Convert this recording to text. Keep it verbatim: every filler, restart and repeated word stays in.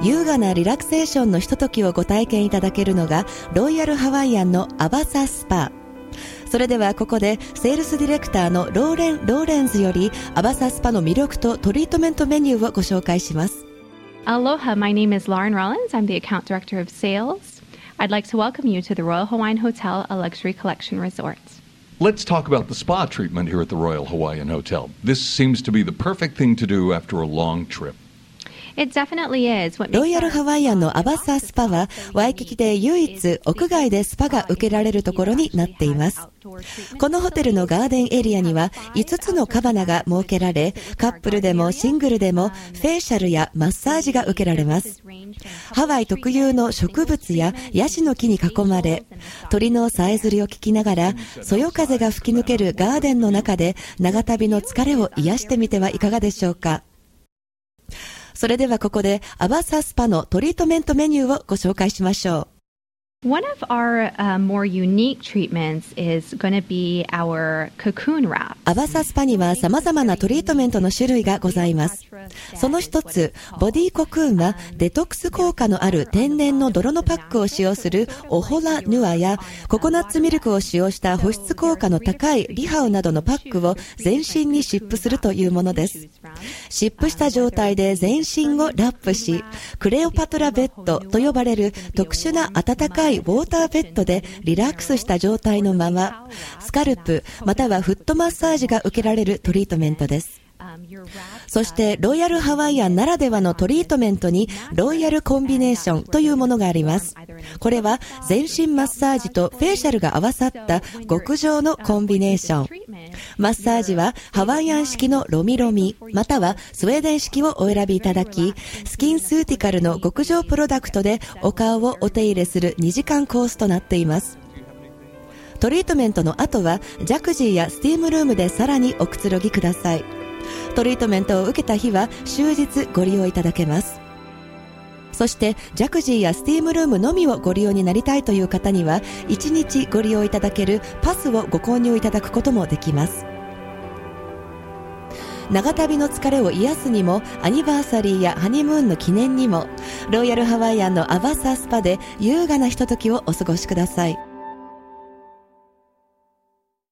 優雅なリラクセーションのひとときをご体験いただけるのがロイヤルハワイアンのアバサスパ。それではここでセールスディレクターのローレン・ローレンズよりアバサスパの魅力とトリートメントメニューをご紹介します。 Aloha, my name is Lauren Rollins. I'm the account director of sales. I'd like to welcome you to the Royal Hawaiian Hotel, a luxury collection resort. Let's talk about the spa treatment here at the Royal Hawaiian Hotel. This seems to be the perfect thing to do after a long trip. It definitely is. ロイヤルハワイアンのアバサスパはワイキキで唯一屋外でスパが受けられるところになっています。このホテルのガーデンエリアにはいつつのカバナが設けられ、カップルでもシングルでもフェイシャルやマッサージが受けられます。ハワイ特有の植物やヤシの木に囲まれ、鳥のさえずりを聞きながらそよ風が吹き抜けるガーデンの中で長旅の疲れを癒してみてはいかがでしょうか。それではここでアバサスパのトリートメントメニューをご紹介しましょう。 One of our、uh, more unique treatments is going to be our cocoon wrap. アバサスパには様々なトリートメントの種類がございます。その一つ、ボディコクーンはデトックス効果のある天然の泥のパックを使用するオホラヌアやココナッツミルクを使用した保湿効果の高いリハウなどのパックを全身に湿布するというものです。湿布した状態で全身をラップし、クレオパトラベッドと呼ばれる特殊な暖かいウォーターベッドでリラックスした状態のままスカルプまたはフットマッサージが受けられるトリートメントです。そしてロイヤルハワイアンならではのトリートメントにロイヤルコンビネーションというものがあります。これは全身マッサージとフェイシャルが合わさった極上のコンビネーション。マッサージはハワイアン式のロミロミまたはスウェーデン式をお選びいただき、スキンスーティカルの極上プロダクトでお顔をお手入れするにじかんコースとなっています。トリートメントの後はジャクジーやスティームルームでさらにおくつろぎください。トリートメントを受けた日は終日ご利用いただけます。そしてジャクジーやスティームルームのみをご利用になりたいという方にはいちにちご利用いただけるパスをご購入いただくこともできます。長旅の疲れを癒すにもアニバーサリーやハニムーンの記念にもロイヤルハワイアンのアバサスパで優雅なひとときをお過ごしください。